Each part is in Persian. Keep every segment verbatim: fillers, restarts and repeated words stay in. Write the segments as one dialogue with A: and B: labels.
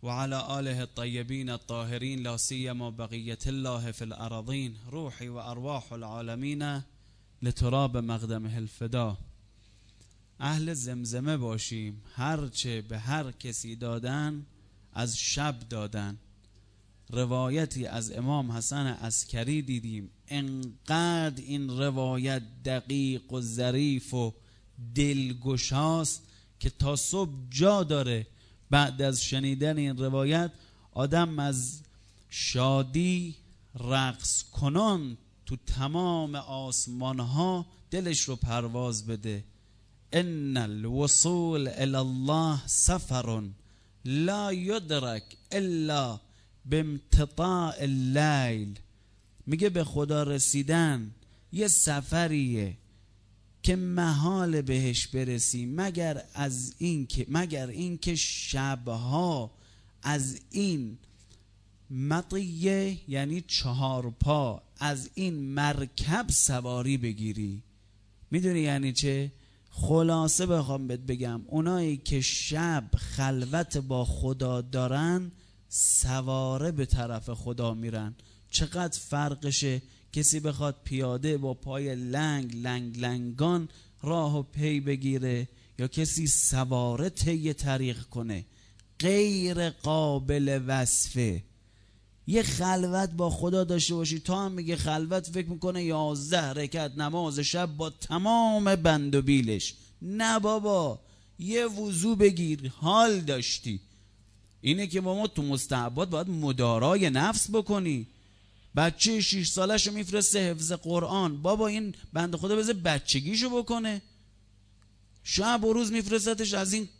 A: وعلى آله الطيبين الطاهرين لا سيما بقية الله في الأراضين روحي وأرواح العالمين لتراب مقدمه الفدا. اهل زمزمه باشیم، هرچه به هر کسی دادن از شب دادن. روایتی از امام حسن عسکری دیدیم، انقدر این روایت دقیق و ظریف و دلگشاست که تا صبح جا داره. بعد از شنیدن این روایت آدم از شادی رقص کنان تو تمام آسمان ها دلش رو پرواز بده. ان الوصول الى الله سفر لا يدرك الا بامتطاع اللیل. میگه به خدا رسیدن یه سفریه که محال بهش برسی مگر از این که مگر این که شبها از این مطیه یعنی چهار پا از این مرکب سواری بگیری. میدونی یعنی چه؟ خلاصه بخوام بهت بگم، اونایی که شب خلوت با خدا دارن سواره به طرف خدا میرن. چقدر فرقشه کسی بخواد پیاده با پای لنگ لنگ لنگان راه و پی بگیره یا کسی سواره طی طریق کنه. غیر قابل وصفه. یه خلوت با خدا داشته باشی، تا هم میگه خلوت فکر میکنه یازده رکعت نماز شب با تمام بند و بیلش. نه بابا، یه وضو بگیر حال داشتی. اینه که با ما تو مستحبات باید مدارای نفس بکنی. بچه شیش سالش رو میفرسته حفظ قرآن، بابا این بنده خدا بذار بچگیشو بکنه. شب و روز میفرستش از این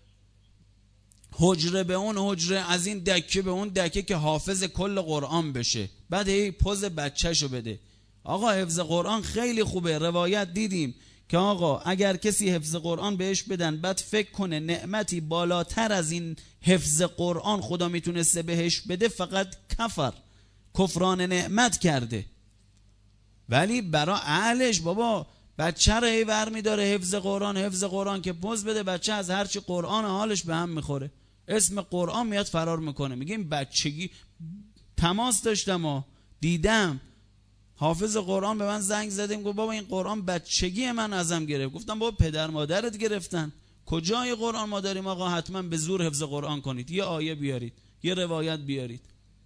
A: حجره به اون حجره، از این دکه به اون دکه که حافظ کل قرآن بشه، بعد هی پوز بچه‌شو بده. آقا حفظ قرآن خیلی خوبه. روایت دیدیم که آقا اگر کسی حفظ قرآن بهش بدن بعد فکر کنه نعمتی بالاتر از این حفظ قرآن خدا میتونسته بهش بده، فقط کفر کفران نعمت کرده. ولی برای اهلش بابا بچه رو هی ور میداره حفظ قرآن حفظ قرآن که پوز بده. بچه از هرچی قرآن حالش به هم میخوره، اسم قرآن میاد فرار میکنه. میگه این بچگی تماس داشتم و دیدم حافظ قرآن به من زنگ زدیم گفت بابا این قرآن بچگی من ازم گرفت. گفتم بابا پدر مادرت گرفتن، کجای قرآن ما داریم آقا حتما به زور حفظ قرآن کنید. یه آیه بیارید، یه روایت بیارید،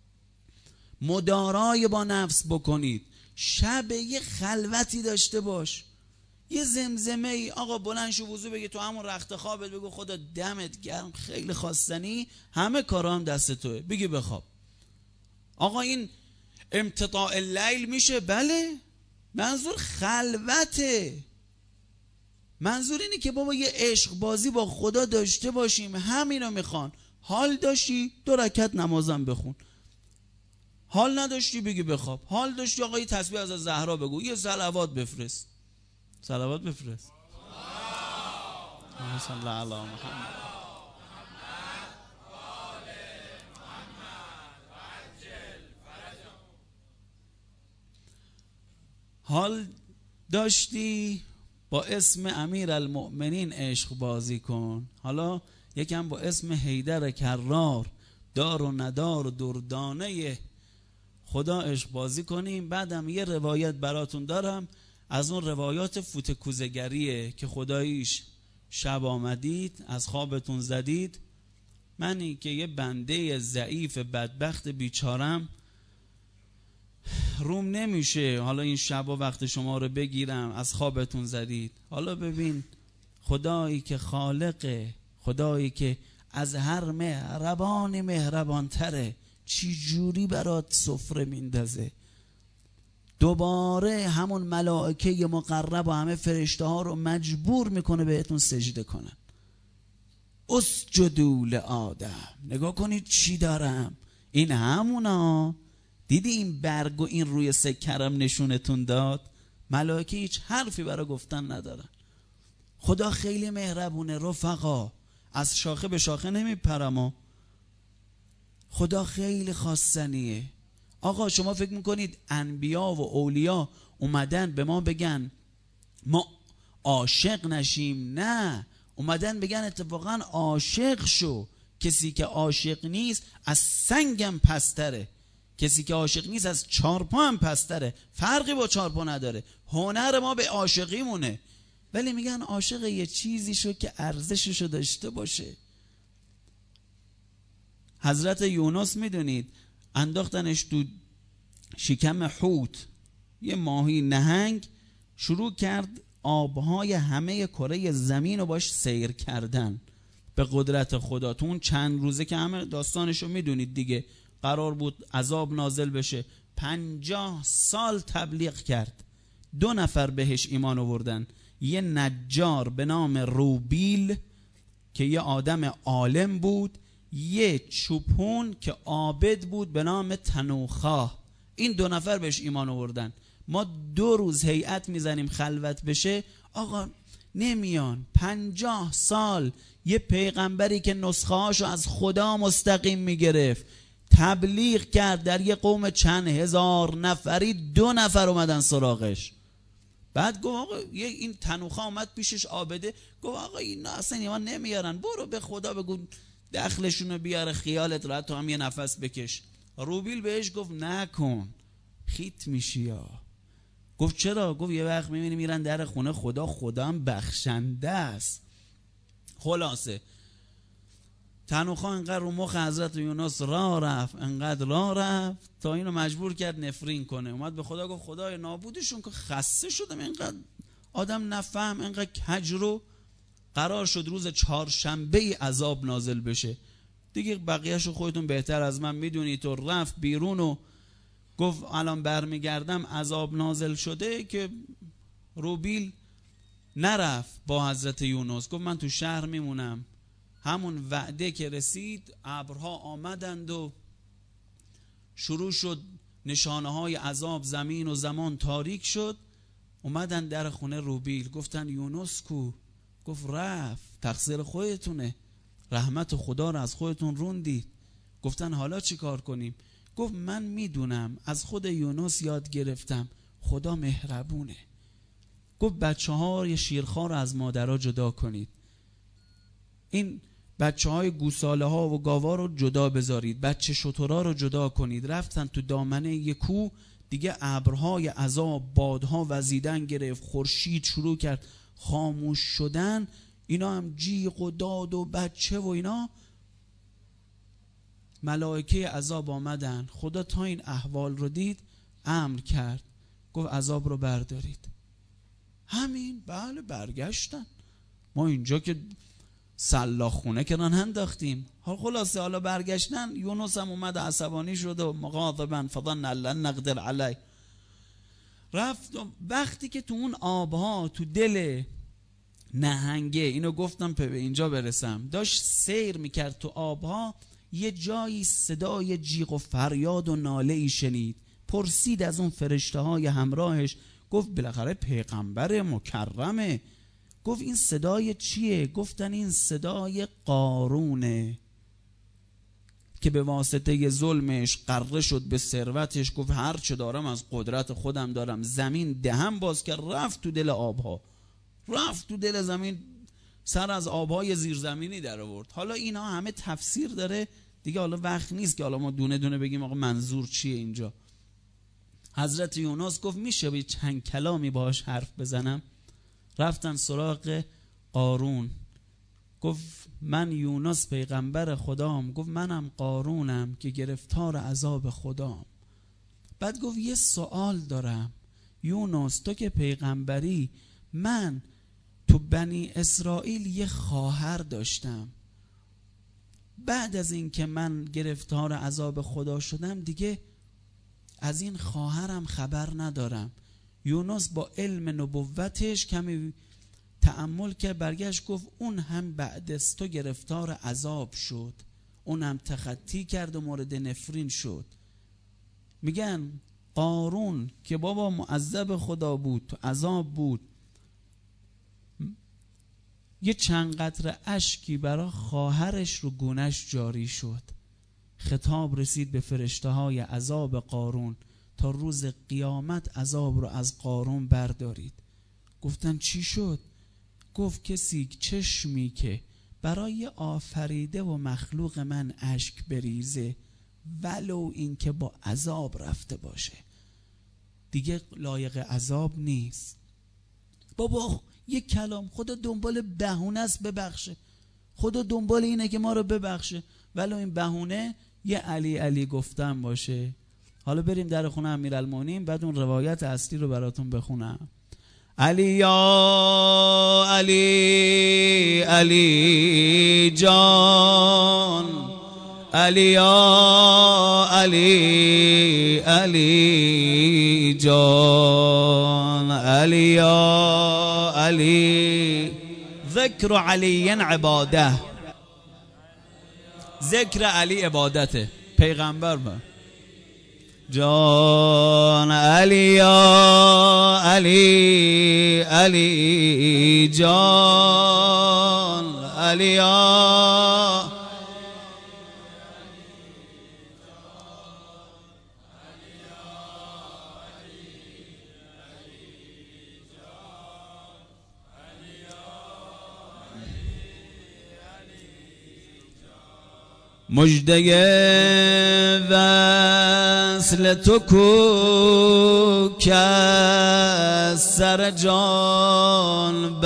A: مدارای با نفس بکنید. شب یه خلوتی داشته باش، یه زمزمه ای. آقا بلند شو وضو بگی، تو همون رخت خوابت بگو خدا دمت گرم خیلی خواستنی، همه کارا هم دست توه، بگی بخواب. آقا این امتطاع اللیل میشه؟ بله، منظور خلوته. منظور اینه که بابا یه عشق بازی با خدا داشته باشیم. همینو میخوان. حال داشتی دو رکعت نمازم بخون، حال نداشتی بگی بخواب، حال داشتی آقا یه تسبیح از زهرا بگو، یه صلوات بفرست، صلوات بفرست. صلی الله علی محمد. حال داشتی با اسم امیر المؤمنین عشق بازی کن. حالا یکم با اسم حیدر کرار، دار و ندار و دردانه خدا عشق بازی کنیم. بعدم یه روایت براتون دارم از اون روایات فوت کوزگریه که خداییش شب آمدید از خوابتون زدید، منی که یه بنده ضعیف بدبخت بیچارم روم نمیشه حالا این شب و وقت شما رو بگیرم، از خوابتون زدید. حالا ببین خدایی که خالقه، خدایی که از هر مهربانی مهربان تره، چی جوری برات سفره میندازه. دوباره همون ملائکه مقرب و همه فرشته ها رو مجبور میکنه بهتون سجده کنن. اسجدوا لآدم. نگاه کنید چی دارم، این همونا. دیدی این برگ و این روی سکرم نشونتون داد؟ ملائکه هیچ حرفی برای گفتن ندارن. خدا خیلی مهربونه رفقا، از شاخه به شاخه نمیپرم. خدا خیلی خواستنیه. آقا شما فکر میکنید انبیا و اولیا اومدن به ما بگن ما عاشق نشیم؟ نه، اومدن بگن اتفاقا عاشق شو.
B: کسی که عاشق نیست از سنگم پستره، کسی که عاشق نیست از چارپا هم پستره، فرقی با چارپا نداره. هنر ما به عاشقی مونه، ولی میگن عاشق یه چیزی شو که ارزششو داشته باشه. حضرت یونس میدونید انداختنش تو شکم حوت، یه ماهی نهنگ، شروع کرد آبهای همه کره زمین رو باش سیر کردن به قدرت خدا. تو اون چند روزه که همه داستانشو میدونید دیگه، قرار بود عذاب نازل بشه، پنجاه سال تبلیغ کرد، دو نفر بهش ایمان آوردن، یه نجار به نام روبیل که یه آدم عالم بود، یه چوپون که عابد بود به نام تنوخا. این دو نفر بهش ایمان آوردن. ما دو روز هیئت میزنیم خلوت بشه، آقا نمیان. پنجاه سال یه پیغمبری که نسخه هاشو از خدا مستقیم میگرفت تبلیغ کرد در یه قوم چند هزار نفری، دو نفر اومدن سراغش. بعد گفت آقا این تنوخا اومد پیشش عابده، گفت آقا اینا اصلا ایمان نمیارن، برو به خدا بگو دخلشونو بیاره، خیالت راحت، تو هم یه نفس بکش. روبیل بهش گفت نکن، خیت میشی. یا گفت چرا؟ گفت یه وقت میبینی میرن در خونه خدا، خدا هم بخشنده است. خلاصه تنوخا انقدر رو مخ حضرت یونس را رفت، انقدر را رفت تا اینو مجبور کرد نفرین کنه. اومد به خدا گفت خدای نابودشون که خسته شدم، اینقدر آدم نفهم، اینقدر کجرو. قرار شد روز چهارشنبه عذاب نازل بشه دیگه، بقیهشو خودتون بهتر از من میدونید. تو رفت بیرون و گفت الان برمیگردم عذاب نازل شده، که روبیل نرفت با حضرت یونس، گفت من تو شهر میمونم. همون وعده که رسید ابرها آمدند و شروع شد نشانه های عذاب، زمین و زمان تاریک شد. اومدن در خونه روبیل، گفتن یونس کو؟ گفت رفت، تقصیر خودتونه، رحمت خدا رو از خودتون روندید. گفتن حالا چی کار کنیم؟ گفت من میدونم، از خود یونس یاد گرفتم خدا مهربونه. گفت بچه ها شیرخوار رو از مادرها جدا کنید، این بچه های گوساله ها و گاوا رو جدا بذارید، بچه شترا رو جدا کنید. رفتن تو دامنه یک کوه دیگه، ابرهای عذاب، بادها وزیدن گرفت، خورشید شروع کرد خاموش شدن. اینا هم جیغ و داد و بچه و اینا. ملائکه عذاب آمدن. خدا تا این احوال رو دید امر کرد، گفت عذاب رو بردارید. همین بله برگشتن. ما اینجا که سلاخ خونه که ران انداختیم. حال خلاصه حالا برگشتن. یونس هم اومد عصبانی شد و مغاضبا فظن لن نقدر علی. رفت وقتی که تو اون آبها تو دل نهنگه، اینو گفتم به اینجا برسم، داشت سیر میکرد تو آبها، یه جایی صدای جیغ و فریاد و ناله ای شنید. پرسید از اون فرشته های همراهش، گفت بالاخره پیغمبر مکرمه، گفت این صدای چیه؟ گفتن این صدای قارونه که به واسطه ظلمش غره شد به ثروتش. گفت هر چه دارم از قدرت خودم دارم. زمین دهن باز که رفت تو دل آبها، رفت تو دل زمین، سر از آبهای زیرزمینی در آورد. حالا اینا همه تفسیر داره دیگه، حالا وقت نیست که حالا ما دونه دونه بگیم آقا منظور چیه اینجا. حضرت یونس گفت میشه به چند کلامی باهاش حرف بزنم؟ رفتن سراغ قارون. گفت من یونس پیغمبر خدام. گفت منم قارونم که گرفتار عذاب خدام. بعد گفت یه سوال دارم یونس، تو که پیغمبری، من تو بنی اسرائیل یه خواهر داشتم، بعد از این که من گرفتار عذاب خدا شدم دیگه از این خواهرم خبر ندارم. یونس با علم نبوتش کمی تأمل کرد، برگشت گفت اون هم بعد از تو گرفتار عذاب شد، اون هم تخطی کرد و مورد نفرین شد. میگن قارون که بابا معذب خدا بود، تو عذاب بود، یه چند قطره اشکی برای خواهرش رو گونش جاری شد. خطاب رسید به فرشته های عذاب قارون، تا روز قیامت عذاب رو از قارون بردارید. گفتن چی شد؟ گفت کسی چشمی که برای آفریده و مخلوق من اشک بریزه، ولو این که با عذاب رفته باشه، دیگه لایق عذاب نیست. بابا یک کلام، خدا دنبال بهونه است ببخشه، خدا دنبال اینه که ما رو ببخشه، ولو این بهونه یه علی علی گفتن باشه. حالا بریم در خونه امیرالمومنین، بعد اون روایت اصلی رو براتون بخونم. علی یا علی علی جان، علی یا علی علی جان، علی یا علی. ذکر علی عباده، ذکر علی عبادته، پیغمبر با جان. علی یا علی علی جان، علی یا مجده وصل تو کو که سر جان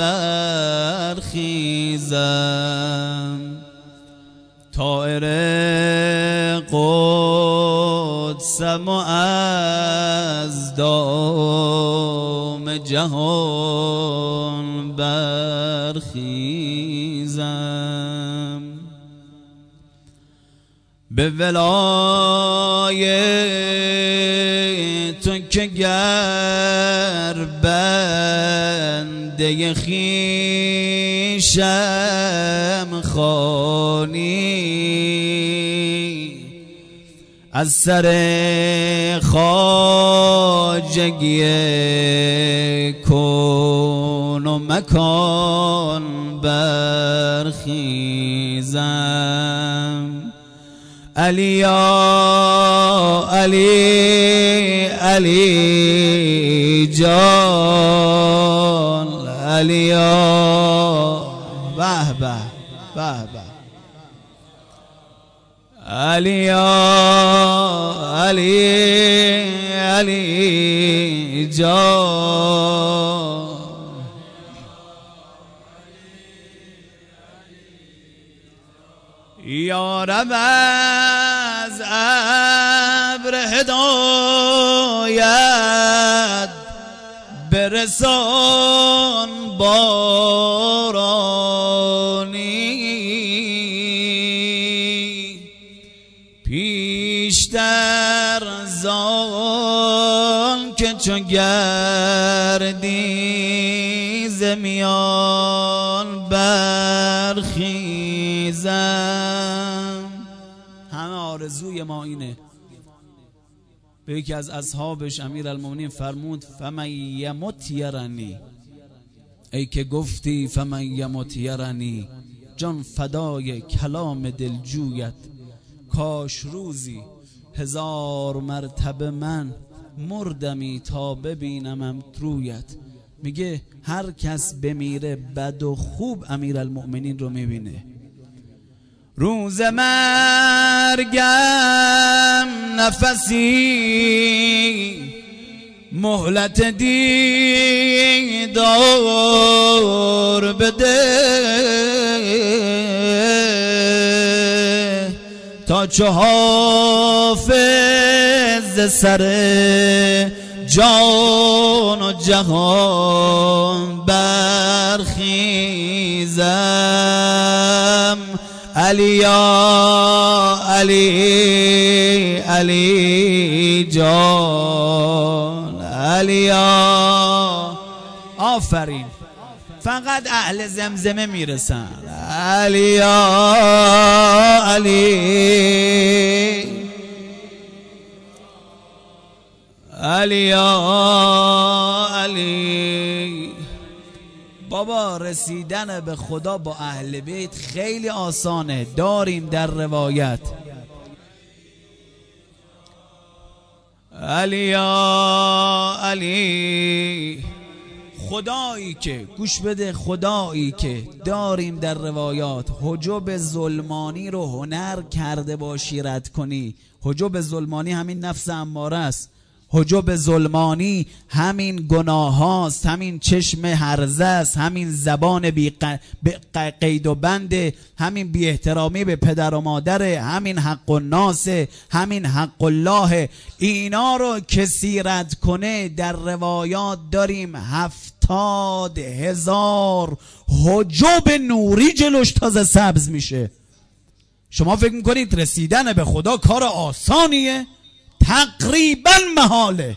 B: برخیزم، طائر قدسم و از دام جهان برخیزم. به ولای تو که گر بنده خویشم خوانی، از سر خواجگی کون و مکان برخیزم. علی یا علی علی جان، علی یا به به به به، علی یا علی علی جان. یا رب از ابر هدایت برسان بارانی، پیشتر زان که چو گردی ز میان برخیزم. همه آرزوی ما اینه. به یکی از اصحابش امیرالمومنین فرمود فمن یمت یرنی، ای که گفتی فمن یمت یرنی، جان فدای کلام دلجویت، کاش روزی هزار مرتبه من مردمی تا ببینم رویت. میگه هر کس بمیره بد و خوب امیرالمومنین رو میبینه. روز مرگم نفسی مهلت دیدار بده، تا چو حافظ سر جان و جهان برخیزم. علی یا علی علی جان، علی یا. آفرین، فقط اهل زمزمه میرسن. علی یا علی علی یا علی. بابا رسیدن به خدا با اهل بیت خیلی آسانه. داریم در روایت علی یا علی، خدایی که گوش بده، خدایی که داریم در روایات حجب ظلمانی رو هنر کرده باشی رد کنی. حجب ظلمانی همین نفس اماره است، حجب ظلمانی همین گناه هاست، همین چشم هرزه است، همین زبان بی ق... قید و بنده، همین بی احترامی به پدر و مادره، همین حق الناس، همین حق الله. اینا رو کسی رد کنه در روایات داریم هفتاد هزار حجب نوری جلوش تازه سبز میشه. شما فکر میکنید رسیدن به خدا کار آسانیه؟ تقریبا محاله،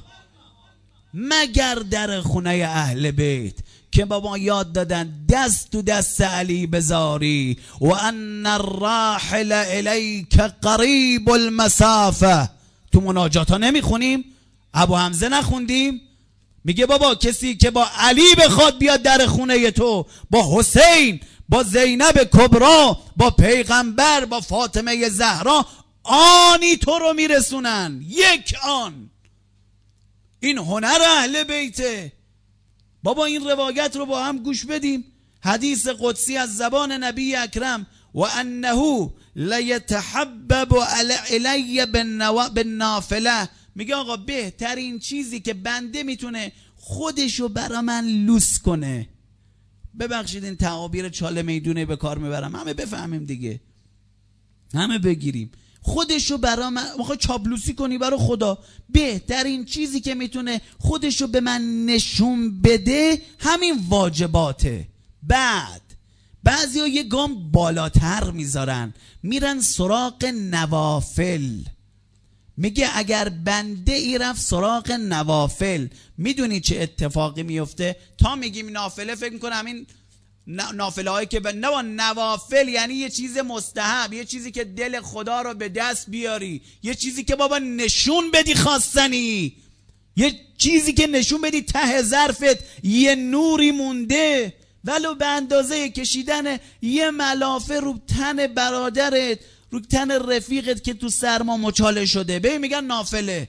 B: مگر در خونه اهل بیت که بابا یاد دادن دست تو دست علی بذاری و ان الراحل الیک قریب المسافه. تو مناجات ها نمیخونیم؟ ابو حمزه نخوندیم؟ میگه بابا کسی که با علی بخواد بیاد در خونه تو، با حسین، با زینب کبرا، با پیغمبر، با فاطمه زهرا، آنی تو رو میرسونن، یک آن. این هنر اهل بیته. بابا این روایت رو با هم گوش بدیم. حدیث قدسی از زبان نبی اکرم و انه لیتحبب الی بالنافله. میگه آقا بهترین چیزی که بنده میتونه خودشو برا من لوس کنه، ببخشید این تعابیر چاله میدونه به کار میبرم، همه بفهمیم دیگه، همه بگیریم، خودشو برا من میخوای چاپلوسی کنی برا خدا، بهترین چیزی که میتونه خودشو به من نشون بده همین واجباته. بعد بعضی ها یه گام بالاتر میذارن، میرن سراغ نوافل. میگه اگر بنده ای رفت سراغ نوافل، میدونی چه اتفاقی میفته؟ تا میگیم نافله فکر میکنه همین نافله هایی که نه، نوافل یعنی یه چیز مستحب، یه چیزی که دل خدا رو به دست بیاری، یه چیزی که بابا نشون بدی خواستنی، یه چیزی که نشون بدی ته ظرفت یه نوری مونده، ولو به اندازه کشیدن یه ملافه رو تن برادرت، رو تن رفیقت که تو سرما مچاله شده، به میگن نافله.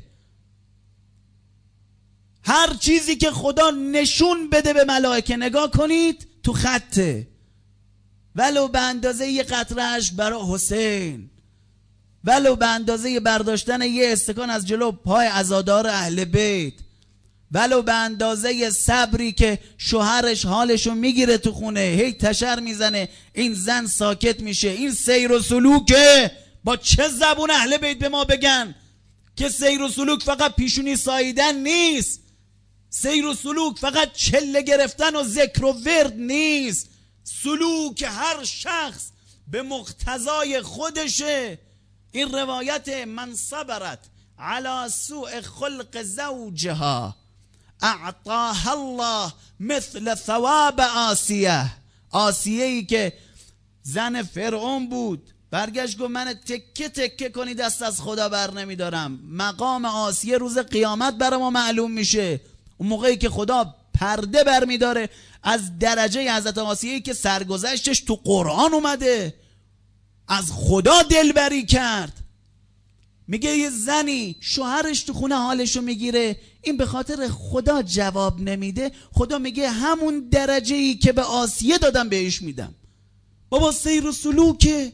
B: هر چیزی که خدا نشون بده به ملائکه، نگاه کنید تو خطه، ولو به اندازه یه قطرهش برای حسین، ولو به اندازه برداشتن یه استکان از جلو پای عزادار اهل بیت، ولو به اندازه صبری که شوهرش حالشو میگیره تو خونه، هی تشر میزنه این زن ساکت میشه. این سیر و سلوکه. با چه زبون اهل بیت به ما بگن که سیر و سلوک فقط پیشونی ساییدن نیست، سیر و سلوک فقط چله گرفتن و ذکر و ورد نیست، سلوک هر شخص به مقتضای خودشه. این روایت من صبرت علی سوء خلق زوجها اعطاها الله مثل ثواب آسیه. آسیه ای که زن فرعون بود، برگشت گفت من تکه تکه کنی دست از خدا بر نمیدارم. مقام آسیه روز قیامت برای ما معلوم میشه، اون موقعی که خدا پرده بر میداره از درجه حضرت آسیه که سرگذشتش تو قرآن اومده، از خدا دلبری کرد. میگه یه زنی شوهرش تو خونه حالشو میگیره، این به خاطر خدا جواب نمیده، خدا میگه همون درجه ای که به آسیه دادم بهش میدم. بابا سیر و سلوکه.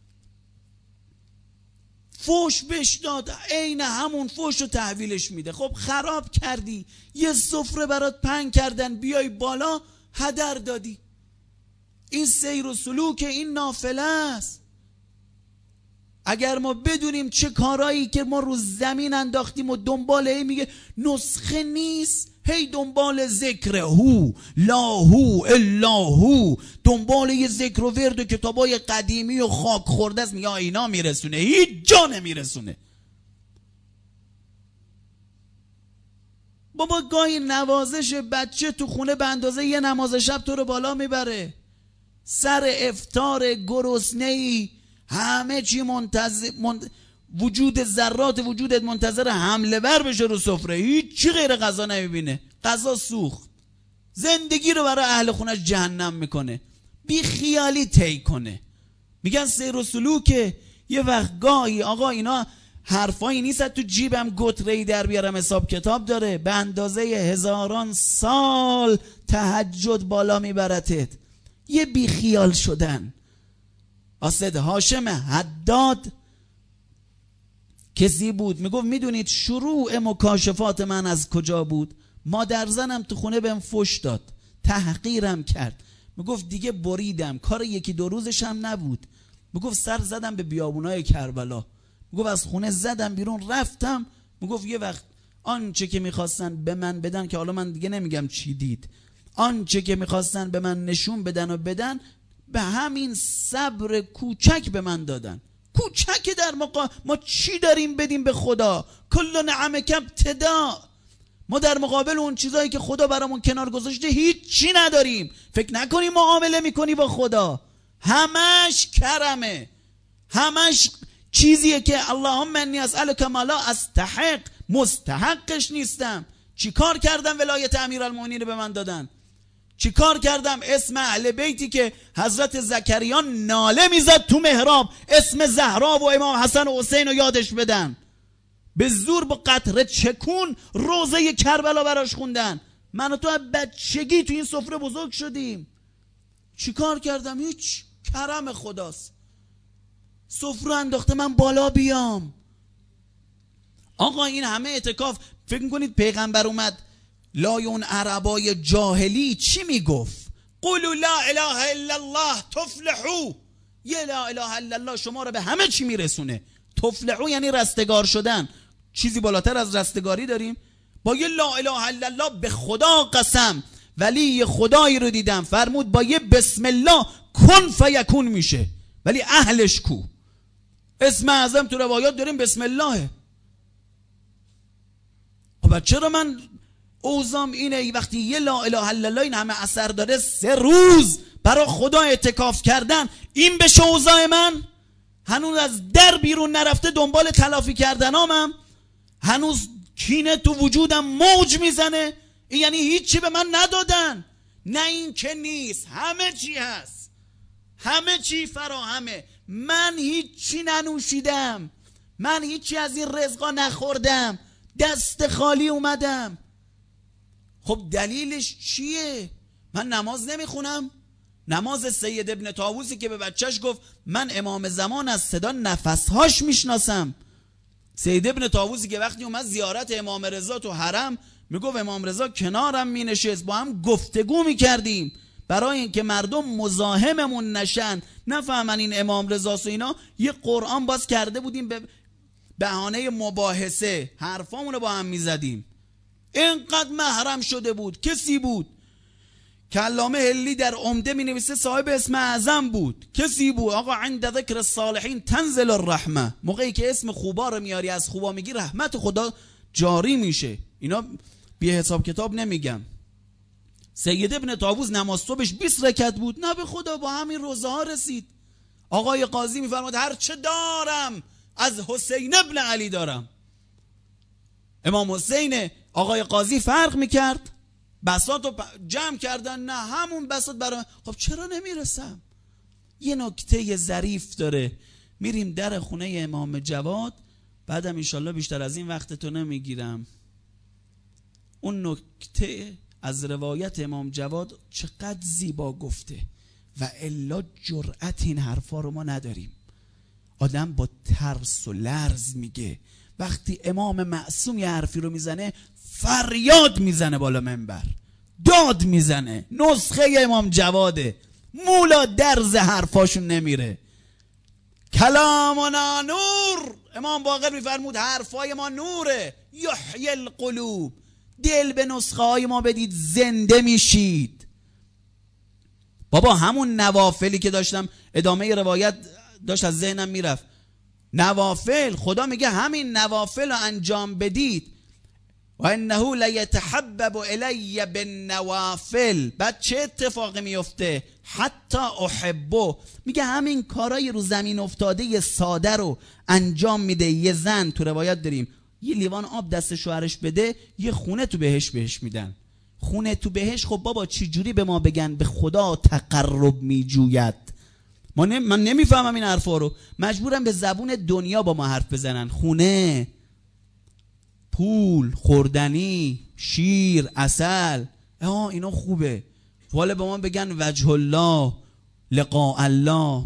B: فوش بهش داد، عین همون فوش رو تحویلش میده. خب خراب کردی، یه سفره برات پهن کردن، بیای بالا هدر دادی. این سیر و سلوک، این نافله است. اگر ما بدونیم چه کارایی که ما رو زمین انداختیم و دنبال هی میگه نسخه نیست، هی دنبال ذکر هو لا هو الا هو، دنبال یه ذکر و ورد و کتابای قدیمی و خاک خورده است، میگه اینا میرسونه، هیچ جا نمیرسونه. بابا گاهی نوازش بچه تو خونه به اندازه یه نماز شب تو رو بالا میبره. سر افطار گرسنه‌ای، همه چی منتظر من... وجود ذرات وجودت منتظر حمله ور بشه رو سفره، هیچ چی غیر غذا نمیبینه، غذا سوخت، زندگی رو برای اهل خونش جهنم میکنه، بی خیالی طی کنه. میگن سیر و سلوکه. یه وقت گاهی آقا اینا حرفایی نیست تو جیبم گتره‌ای در بیارم حساب کتاب داره. به اندازه هزاران سال تهجد بالا میبرتت. یه بیخیال شدن. اسد هاشم حداد کسی بود میگفت میدونید شروع مکاشفات من از کجا بود؟ مادر زنم تو خونه بهم فحش داد، تحقیرم کرد، میگفت دیگه بریدم، کار یکی دو روزش هم نبود. میگفت سر زدم به بیابونای کربلا، میگفت از خونه زدم بیرون رفتم. میگفت یه وقت آنچه که میخواستن به من بدن، که حالا من دیگه نمیگم چی دید، آنچه که میخواستن به من نشون بدن و بدن، به همین صبر کوچک به من دادن. کوچک در مقا ما چی داریم بدیم به خدا؟ کل نعمک ابتدا. ما در مقابل اون چیزایی که خدا برامون کنار گذاشته هیچ چی نداریم. فکر نکنی معامله میکنی با خدا، همش کرمه، همش چیزیه که اللهم انی اسألک ما لا استحق، مستحقش نیستم. چی کار کردم ولایت امیرالمومنین به من دادن؟ چی کار کردم اسم اهل بیتی که حضرت زکریا ناله میزد تو محراب اسم زهرا و امام حسن و حسین رو یادش بدن؟ به زور با قطره چکون روزه کربلا براش خوندن. من و تو بچگی تو این سفره بزرگ شدیم. چی کار کردم؟ هیچ. کرم خداست. سفره انداخته من بالا بیام. آقا این همه اعتکاف، فکر میکنید پیغمبر اومد لایون عربای جاهلی چی میگفت؟ قولوا لا اله الا الله تفلحو. یه لا اله الا الله شما رو به همه چی میرسونه. تفلحو یعنی رستگار شدن. چیزی بالاتر از رستگاری داریم؟ با یه لا اله الا الله به خدا قسم ولی خدایی رو دیدم فرمود با یه بسم الله کن فیکون میشه، ولی اهلش کو؟ اسم اعظم تو روایات داریم بسم الله. خب چرا من اوزام اینه وقتی یه لا اله الا الله این همه اثر داره، سه روز برای خدا اعتکاف کردن، این بشه اوضاع من؟ هنوز از در بیرون نرفته دنبال تلافی کردنامم، هنوز کینه تو وجودم موج میزنه. این یعنی هیچی به من ندادن. نه این که نیست، همه چی هست، همه چی فراهمه. من هیچی ننوشیدم، من هیچی از این رزقا نخوردم، دست خالی اومدم. خب دلیلش چیه؟ من نماز نمیخونم. نماز سید ابن طاووسی که به بچهش گفت من امام زمان از صدا نفسهاش میشناسم. سید ابن طاووسی که وقتی اومد زیارت امام رضا تو حرم، میگفت امام رضا کنارم مینشست، با هم گفتگو میکردیم برای اینکه مردم مزاحممون نشن، نفهمن این امام رضاست و اینا. یه قرآن باز کرده بودیم به بهانه مباحثه، حرفامونو با هم میزدیم. اینقدر محرم شده بود. کسی بود که علامه هلی در عمده می نویسه صاحب اسم اعظم بود. کسی بود آقا عند ذکر الصالحین تنزل الرحمه، موقعی که اسم خوبا رو میاری از خوبا میگی رحمت خدا جاری میشه. اینا بی حساب کتاب نمیگم. سید ابن طاووس نماز صبحش بیست رکعت بود، نه به خدا با همین روزه ها رسید. آقای قاضی میفرماد هر چه دارم از حسین ابن علی دارم. امام حسین آقای قاضی فرق میکرد، بساط رو جمع کردن، نه همون بساط برای. خب چرا نمیرسم؟ یه نکته ظریف داره. میریم در خونه امام جواد، بعدم انشالله بیشتر از این وقت تو نمیگیرم. اون نکته از روایت امام جواد چقدر زیبا گفته و الا جرأت این حرفا رو ما نداریم. آدم با ترس و لرز میگه. وقتی امام معصوم یه حرفی رو میزنه فریاد میزنه بالا منبر، داد میزنه. نسخه امام جواده، مولا درز حرفاشون نمیره. کلامنا نور، امام باقر میفرمود حرفای ما نوره. یحیی القلوب، دل به نسخه های ما بدید زنده میشید. بابا همون نوافلی که داشتم ادامه روایت داشت از ذهنم میرفت، نوافل خدا میگه همین نوافل رو انجام بدید. و انه لیتحبب الی بالنوافل. بعد چه اتفاقی میفته؟ حتی احبه. میگه همین کارای رو زمین افتاده ساده رو انجام میده. یه زن تو روایت داریم یه لیوان آب دست شوهرش بده، یه خونه تو بهش بهش میدن. خونه تو بهش. خب بابا چی جوری به ما بگن به خدا تقرب میجوید؟ ما نمی... من نمیفهمم این حرفا رو. مجبورم به زبون دنیا با ما حرف بزنن. خونه، پول، خوردنی، شیر، عسل، ها اینا خوبه. حالا به ما بگن وجه الله، لقاء الله.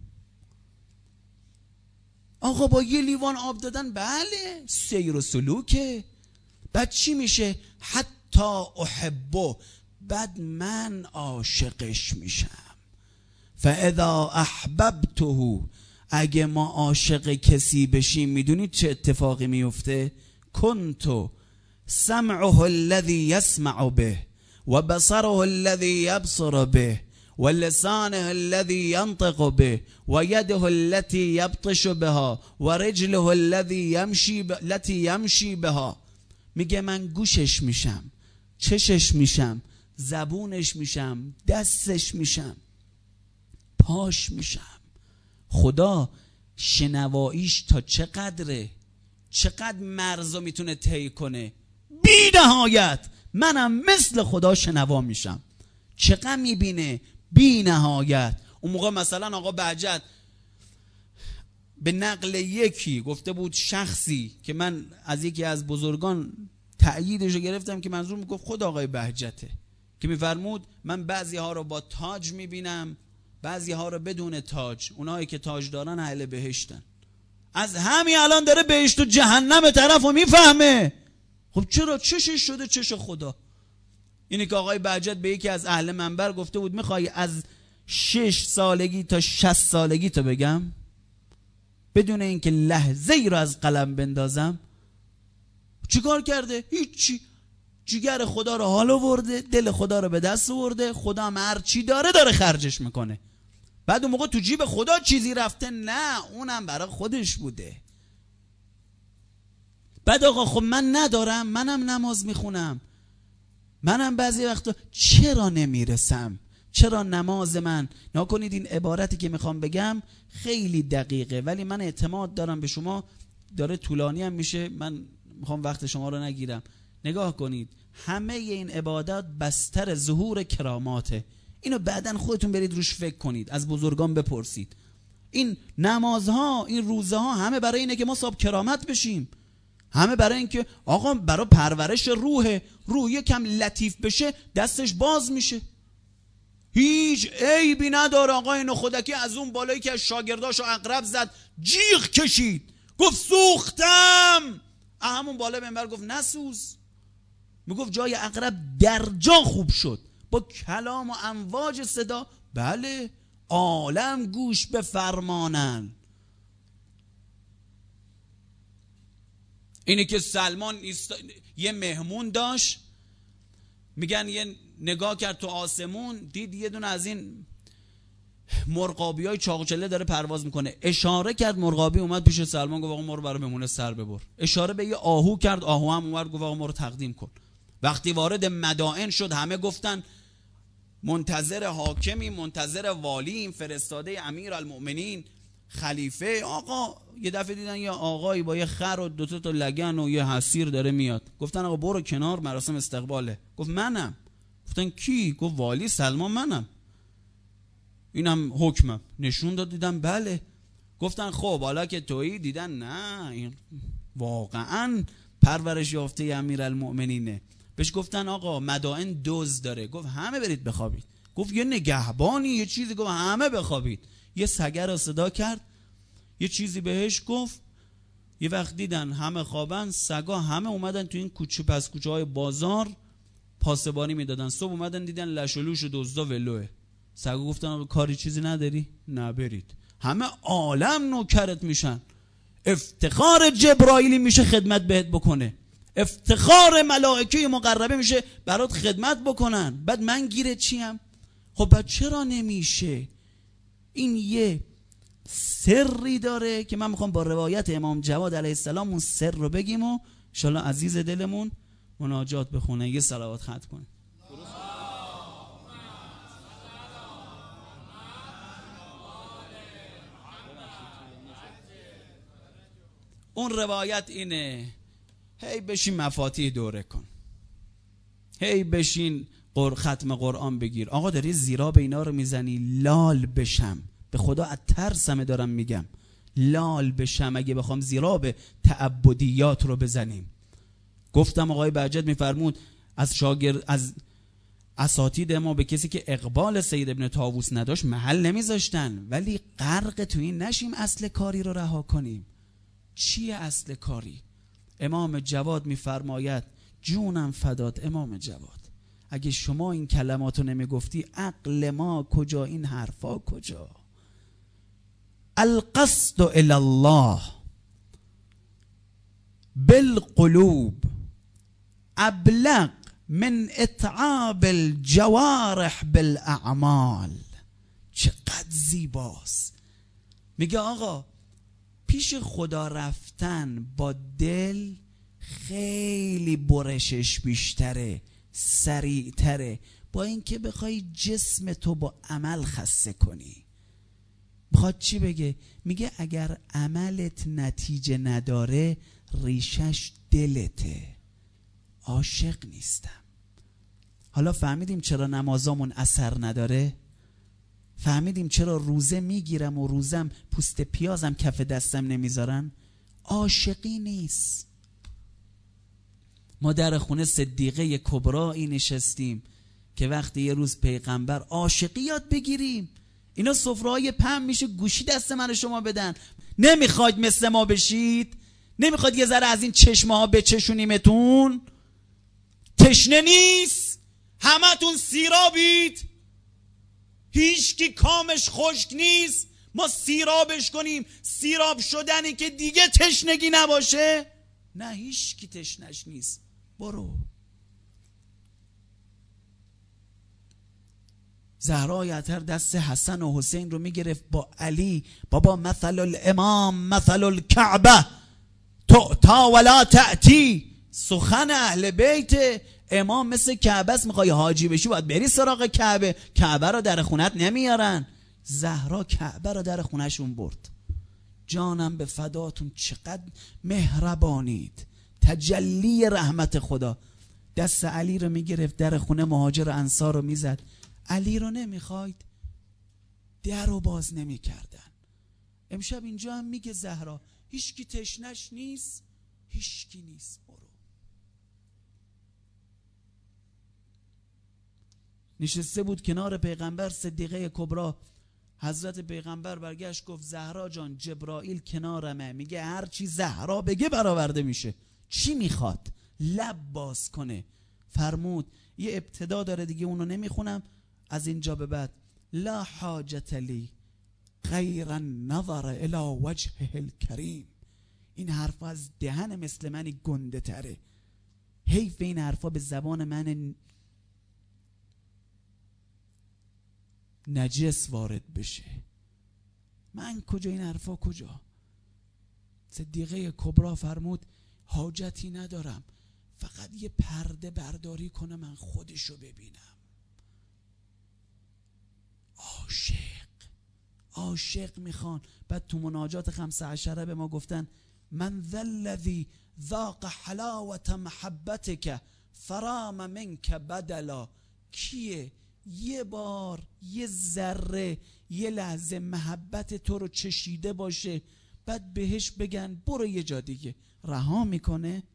B: آقا با یه لیوان آب دادن بله سیر و سلوکه. بعد چی میشه؟ حتی احبه، بعد من عاشقش میشم. فاذا احببته، اگه ما عاشق کسی بشیم میدونید چه اتفاقی میفته؟ کنتو سمعه الذي يسمع به و بصره الذي يبصر به و لسانه الذي ينطق به و یده التي يبطش بها و رجله الذي يمشي ب... التي يمشي بها. میگه من گوشش میشم، چشش میشم، زبونش میشم، دستش میشم، پاش میشم. خدا شنواییش تا چقدره؟ چقدر مرزو میتونه طی کنه؟ بی نهایت. منم مثل خدا شنوا میشم. چقدر میبینه؟ بی نهایت. اون موقع مثلا آقا بهجت به نقل یکی گفته بود، شخصی که من از یکی از بزرگان تأییدش رو گرفتم که منظور میگفت خود آقای بهجته، که میفرمود من بعضی ها رو با تاج میبینم، بعضی ها رو بدون تاج. اونایی که تاج دارن اهل بهشتن. از همین الان داره بهشت و جهنم طرف رو میفهمه. خب چرا؟ چشش شده چش خدا. اینی که آقای بهجت به یکی از اهل منبر گفته بود میخوای از شش سالگی تا شصت سالگی تو بگم بدون اینکه لحظه ای رو از قلم بندازم؟ چیکار کرده؟ هیچی. جگر خدا رو حال آورده، دل خدا رو به دست آورده، خدا هم هر چی داره داره خرجش میکنه. بعد اون موقع تو جیب خدا چیزی رفته؟ نه، اونم برای خودش بوده. بعد آقا خب من ندارم، منم نماز میخونم، منم بعضی وقتا چرا نمیرسم؟ چرا نماز من؟ نکنید این عبارتی که میخوام بگم خیلی دقیقه، ولی من اعتماد دارم به شما. داره طولانی هم میشه، من میخوام وقت شما رو نگیرم. نگاه کنید، همه این عبادات بستر ظهور کراماته. اینو بعدن خودتون برید روش فکر کنید، از بزرگان بپرسید. این نمازها، این روزها همه برای اینه که ما صاحب کرامت بشیم. همه برای اینکه آقا برای پرورش روحه. روح یکم لطیف بشه دستش باز میشه. هیچ عیبی نداره. آقا اینو خودکی از اون بالایی که از شاگرداشو عقرب زد جیغ کشید، گفت سوختم. همون بالا منبر گفت نسوز. میگفت جای عقرب در جا خوب شد با کلام و امواج صدا. بله عالم گوش به فرمانن. اینی که سلمان ایست... یه مهمون داشت، میگن یه نگاه کرد تو آسمون، دید یه دونه از این مرغابی های چاقوچله داره پرواز میکنه. اشاره کرد، مرغابی اومد پیش سلمان گفت آقا ما رو برای مهمون سر ببر. اشاره به یه آهو کرد، آهو هم اومد گفت آقا ما رو تقدیم کن. وقتی وارد مدائن شد همه گفتن منتظر حاکمی، منتظر والی، فرستاده امیر المؤمنین، خلیفه. آقا یه دفعه دیدن یه آقایی با یه خر و دو تا لگن و یه حصیر داره میاد. گفتن آقا برو کنار، مراسم استقباله. گفت منم. گفتن کی؟ گفت والی سلمان منم، اینم حکمم. نشون داد، دیدم بله. گفتن خب حالا که تویی؟ دیدن نه این واقعا پرورش یافته امیرالمؤمنینه. بهش گفتن آقا مدائن دوز داره. گفت همه برید بخوابید. گفت یه نگهبانی یه چیزی. گفت همه بخوابید. یه سگر رو صدا کرد، یه چیزی بهش گفت. یه وقت دیدن همه خوابن، سگا همه اومدن تو این کوچه پس کوچه های بازار پاسبانی میدادن. صبح اومدن دیدن لش و لوش و دزدا ولوه. سگا گفتن آقا کاری چیزی نداری؟ نه برید. همه عالم نوکرت میشن. افتخار جبرائیلی میشه خدمت بهت بکنه، افتخار ملائکه مقربه میشه برات خدمت بکنن. بعد من گیره چیم؟ خب بعد چرا نمیشه؟ این یه سری داره که من میخوام با روایت امام جواد علیه السلام اون سر رو بگیم و ان شاءالله عزیز دلمون مناجات بخونه، یه صلوات ختم کنه. اون روایت اینه، هی بشین مفاتیح دوره کن، هی بشین قر ختم قرآن بگیر. آقا داری زیرا به اینا رو میزنی لال بشم. به خدا از ترسمه دارم میگم، لال بشم اگه بخوام زیراب تعبدیات رو بزنیم. گفتم آقای بهجت میفرمود از شاگرد از اساتید ما به کسی که اقبال سید ابن طاووس نداشت محل نمیذاشتن، ولی غرق تو این نشیم اصل کاری رو رها کنیم. چیه اصل کاری؟ امام جواد میفرماید جونم فدات امام جواد، اگه شما این کلماتو نمیگفتی عقل ما کجا، این حرفا کجا؟ القصد الی الله بالقلوب ابلغ من اتعاب الجوارح بالاعمال. چقدر زیباست. میگه آقا پیش خدا رفتن با دل خیلی برشش بیشتره، سریعتره، با اینکه بخوای جسم تو با عمل خسته کنی. بخواد چی بگه؟ میگه اگر عملت نتیجه نداره ریشش دلته. عاشق نیستم. حالا فهمیدیم چرا نمازامون اثر نداره؟ فهمیدیم چرا روزه میگیرم و روزم پوست پیازم کف دستم نمیذارن؟ عاشقی نیست. ما در خونه صدیقه کبرایی نشستیم که وقتی یه روز پیغمبر عاشقی یاد بگیریم، اینا سفره‌های پهن میشه گوشی دست من و شما بدن. نمیخواید مثل ما بشید؟ نمیخواید یه ذره از این چشمه ها بچشونیمتون؟ تشنه نیست؟ همتون سیرابید؟ هیچ کی کامش خشک نیست؟ ما سیرابش کنیم، سیراب شدنی که دیگه تشنگی نباشه؟ نه، هیچ کی تشنش نیست. برو. زهرای اطهر دست حسن و حسین رو میگرفت با علی، بابا مثل الامام مثل الکعبه تؤتا ولا تأتی. سخن اهل بیت، امام مثل کعبه است، میخوای حاجی بشی باید بری سراغ کعبه. کعبه رو در خونت نمیارن. زهرا کعبه رو در خونشون برد. جانم به فداتون، چقدر مهربانید. تجلی رحمت خدا. دست علی رو میگرفت، در خونه مهاجر انصار رو میزد. علی رو نمیخواید، در رو باز نمیکردن. امشب اینجا هم میگه زهرا هیچ کی تشنش نیست، هیچ کی نیست. برو. نشسته بود کنار پیغمبر صدیقه کبرا. حضرت پیغمبر برگشت گفت زهرا جان جبرائیل کنارمه، میگه هر چی زهرا بگه برآورده میشه. چی میخواد؟ لب باز کنه. فرمود یه ابتدا داره دیگه، اونو نمیخونم. از اینجا به بعد لا حاجت لی غیر النظر الی وجهه الکریم. این حرف از دهن مثل منی گنده تره. حیف این حرفا به زبان من نجس وارد بشه. من کجا این حرفا کجا؟ صدیقه کبرا فرمود حاجتی ندارم، فقط یه پرده برداری کنه من خودشو ببینم. عاشق عاشق میخوان. بعد تو مناجات خمسه عشره به ما گفتن من ذا الذی ذاق حلاوت محبتک فرام منک بدلا. کیه یه بار یه ذره یه لحظه محبت تو رو چشیده باشه بعد بهش بگن برو یه جا دیگه، رها میکنه؟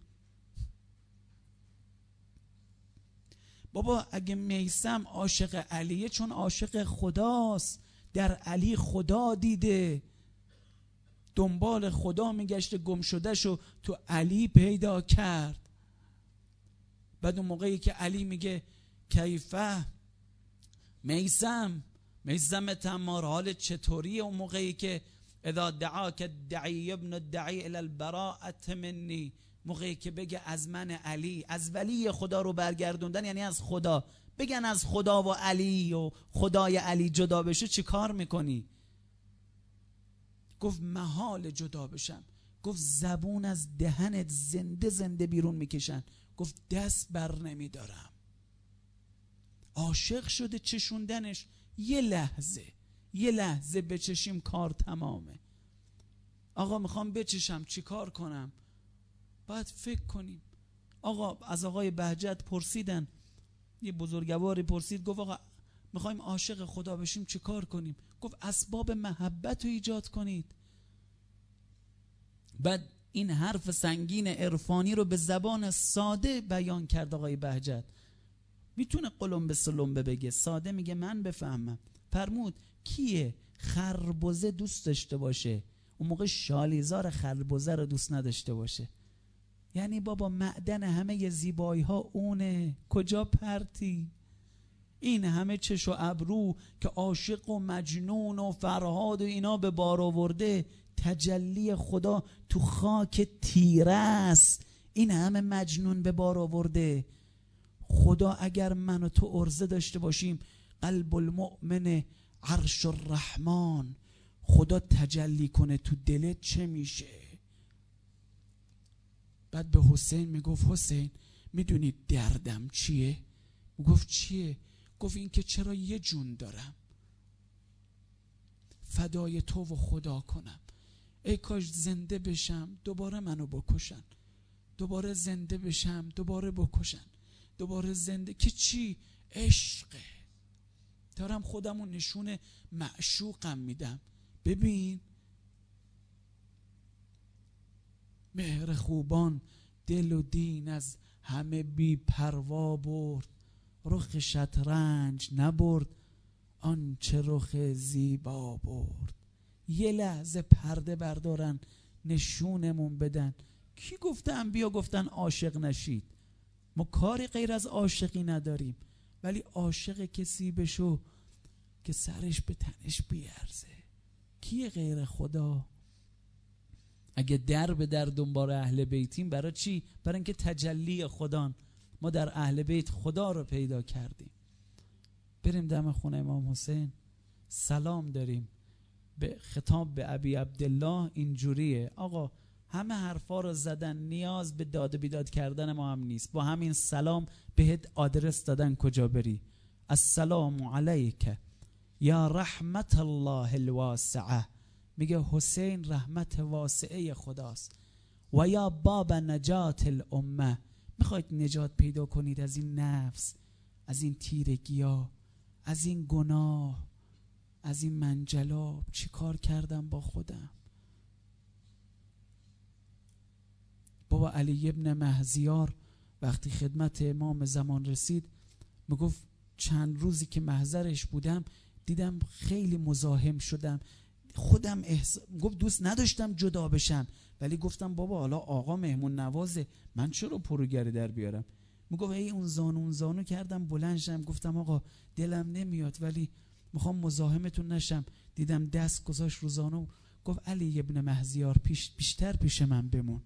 B: بابا اگه میثم عاشق علیه چون عاشق خداست، در علی خدا دیده، دنبال خدا میگشته، گم شده شو تو علی پیدا کرد. بعد اون موقعی که علی میگه کیفه میثم میثم تمار حال چطوریه؟ اون موقعی که اذا دعاک الدعی ابن الدعی الی البراءة منی، موقعی که بگه از من علی، از ولی خدا رو برگردوندن یعنی از خدا. بگن از خدا و علی و خدای علی جدا بشه چی کار میکنی؟ گفت محال جدا بشم. گفت زبون از دهنت زنده زنده بیرون میکشن. گفت دست بر نمیدارم. عاشق شده چشوندنش یه لحظه، یه لحظه بچشیم کار تمامه. آقا میخوام بچشم چی کار کنم؟ باید فکر کنیم. آقا از آقای بهجت پرسیدن، یه بزرگواری پرسید، گفت آقا میخوایم عاشق خدا بشیم چی کار کنیم؟ گفت اسباب محبت رو ایجاد کنید. بعد این حرف سنگین عرفانی رو به زبان ساده بیان کرد آقای بهجت. میتونه قلمبه سلمبه بگه، ساده میگه من بفهمم. فرمود کیه خربزه دوست داشته باشه اون موقع شالیزار خربزه رو دوست نداشته باشه؟ یعنی بابا معدن همه زیبایی ها اونه، کجا پرتی؟ این همه چش و ابرو که عاشق و مجنون و فرهاد و اینا به بار آورده، تجلی خدا تو خاک تیره است. این همه مجنون به بار آورده. خدا اگر من و تو عرضه داشته باشیم، قلب المؤمن عرش الرحمن، خدا تجلی کنه تو دلت چه میشه؟ بعد به حسین میگفت حسین میدونی دردم چیه؟ میگفت چیه؟ گفت این که چرا یه جون دارم فدای تو و خدا کنم، ای کاش زنده بشم دوباره منو بکشن، دوباره زنده بشم دوباره بکشن، دوباره زنده که چی؟ عشقه. دارم خودمو نشون معشوقم میدم. ببین مهر خوبان دل و دین از همه بی پروا برد، رخ شطرنج نبرد آنچه رخ زیبا برد. یه لحظه پرده بردارن نشونمون بدن. کی گفته انبیا گفتن عاشق نشید؟ ما کاری غیر از عاشقی نداریم، ولی عاشق کسی بشو که سرش به تنش بیارزه. کیه غیر خدا؟ اگه در به در دنبال اهل بیتیم برای چی؟ برای اینکه تجلی خدا، ما در اهل بیت خدا رو پیدا کردیم. بریم دم خونه امام حسین سلام داریم. به خطاب به ابی عبدالله اینجوریه آقا همه حرفا رو زدن، نیاز به داد و بیداد کردن ما هم نیست، با همین سلام بهت آدرس دادن کجا بری. السلام علیک یا رحمت الله الواسعه، میگه حسین رحمت واسعه خداست. و یا باب نجات الامه، میخواید نجات پیدا کنید از این نفس، از این تیرگی ها، از این گناه، از این منجلاب. چی کار کردم با خودم؟ بابا علی ابن مهزیار وقتی خدمت امام زمان رسید میگفت چند روزی که محضرش بودم دیدم خیلی مزاحم شدم، خودم احس... گفت دوست نداشتم جدا بشم، ولی گفتم بابا حالا آقا مهمون نوازه، من چرا پروگره در بیارم؟ میگفت ای اون زانو اون زانو کردم بلند شم، گفتم آقا دلم نمیاد ولی میخوام مزاحمتون نشم. دیدم دست گذاشت رو زانو، گفت علی ابن مهزیار پیش بیشتر پیش من بمون.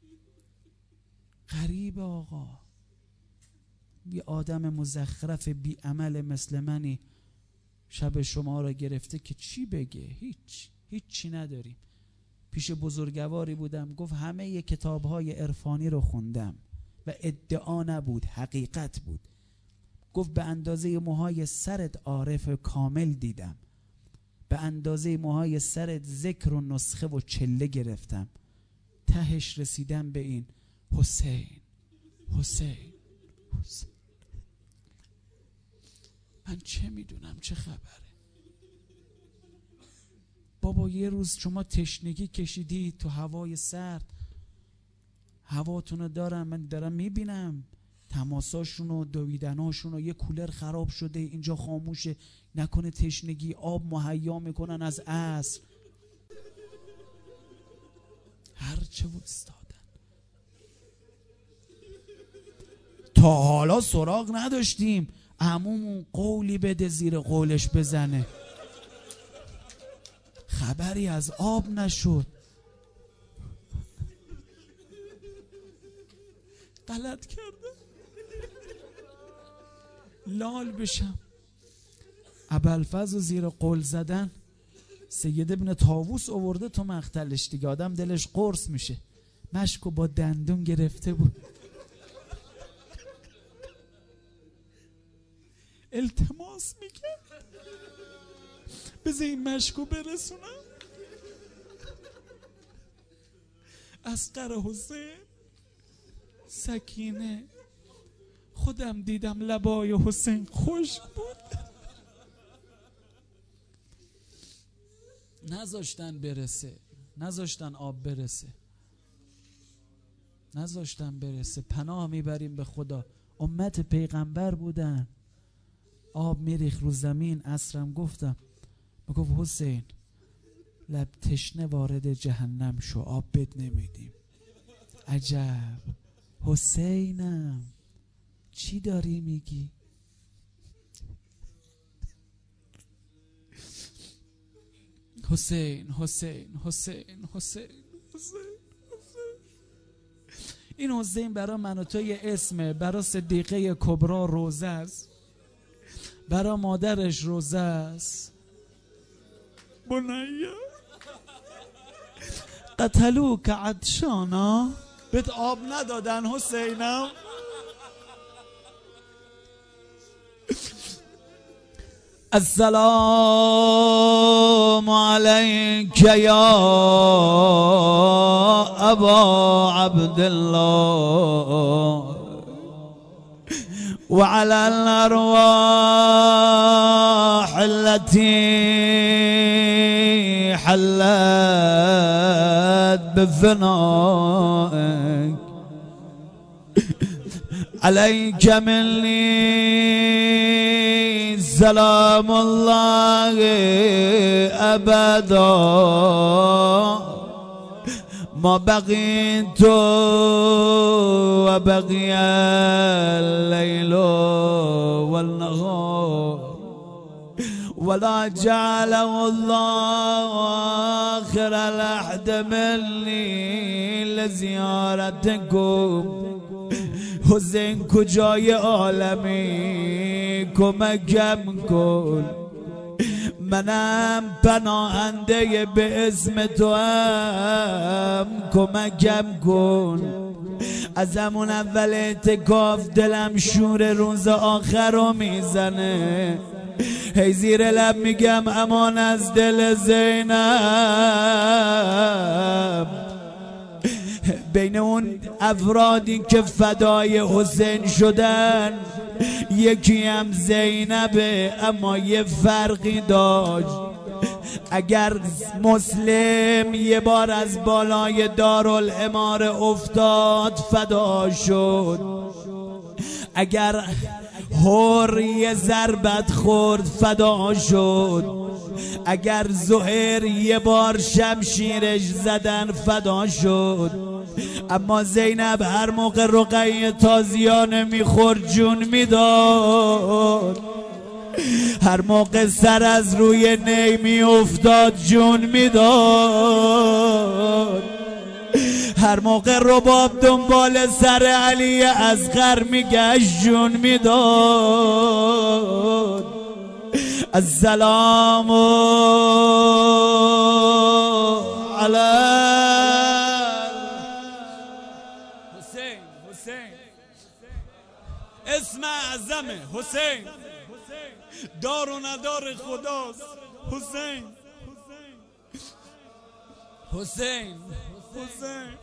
B: غریب آقا، یه آدم مزخرف بی عمل مثل منی شب شما را گرفته که چی بگه؟ هیچ هیچی نداریم. پیش بزرگواری بودم گفت همه ی کتاب‌های عرفانی رو خوندم و ادعا نبود، حقیقت بود. گفت به اندازه موهای سرت عارف کامل دیدم، به اندازه موهای سرت ذکر و نسخه و چله گرفتم، تهش رسیدم به این حسین حسین حسین. من چه میدونم چه خبره؟ بابا یه روز شما تشنگی کشیدی تو هوای سرد، هواتونو دارم من دارم میبینم تماساشون و دویدناشون و یه کولر خراب شده اینجا خاموشه، نکنه تشنگی آب مهیا میکنن از عصر، هرچه وستادن. تا حالا سراغ نداشتیم عمومون قولی بده زیر قولش بزنه، خبری از آب نشد. غلط کردم لال بشم. ابوالفضل زیر قول زدن سید ابن طاووس آورده تو مقتلش دیگه، آدم دلش قرص میشه. مشکو با دندون گرفته بود، التماس میکرد بذار این مشکو برسونم. اصغر حسین، سکینه، خودم دیدم لبای حسین خشک بود.
C: نذاشتن برسه، نذاشتن آب برسه، نذاشتن برسه. پناه میبریم به خدا. امت پیغمبر بودن. آب میریخ رو زمین. عصرم گفتم، میگفت حسین لب تشنه وارد جهنم شو، آب بد نمیدیم. عجب حسینم، چی داری میگی؟ حسین حسین حسین حسین حسین. این حسین برا من و تو یه اسمه. برا صدیقه کبرا روزه است، برا مادرش روزه است. بنیه قتلو که عطشانا، بهت آب ندادن حسینم. السلام علیک یا ابا عبدالله وعلى الأرواح التي حلت بفنائك عليك مني سلام الله أبدا ما بقيت وبقي الليل والنهار ولا جعله الله آخر العهد مني لزيارتكم. حسین کجای عالمی کمکم کن، منم پناهنده به اسم تو هم کمکم کن. از همون اول اعتکاف دلم شور روز آخر رو میزنه. هی زیر لب میگم امان از دل زینب. بین اون افرادی که فدای حسین شدن یکی هم زینبه، اما یه فرقی داشت. اگر مسلم یه بار از بالای دارالاماره افتاد فدا شد، اگر حر یه ضربت خورد فدا شد، اگر زهر یه بار شمشیرش زدن فدا شد. اما زینب هر موقع رقیه تازیانه میخورد جون میداد، هر موقع سر از روی نی میافتاد جون میداد، هر موقع رباب دنبال سر علی اصغر میگشت جون میداد. السلام علی
A: حسین. حسین اسم اعظمه. حسین دار و ندار خداست. حسین حسین حسین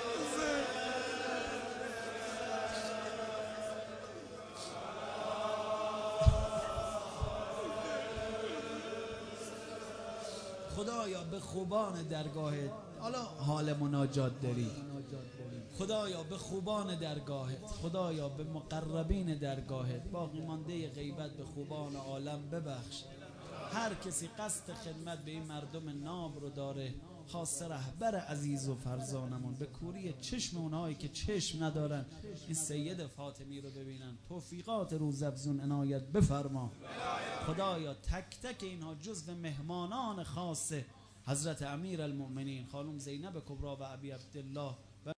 B: خدایا به خوبان درگاهت، حالا حال مناجات داری، خدایا به خوبان درگاهت، خدایا به مقربین درگاهت، باقی مانده غیبت به خوبان عالم ببخش. هر کسی قصد خدمت به این مردم ناب رو داره، خاص رهبر عزیز و فرزانمون، به کوری چشم اونهایی که چشم ندارن این سید فاطمی رو ببینن، توفیقات روزافزون عنایت بفرما. خدایا تک تک اینها جزو مهمانان خاص حضرت امیر المؤمنین خانم زینب کبرا و ابی عبدالله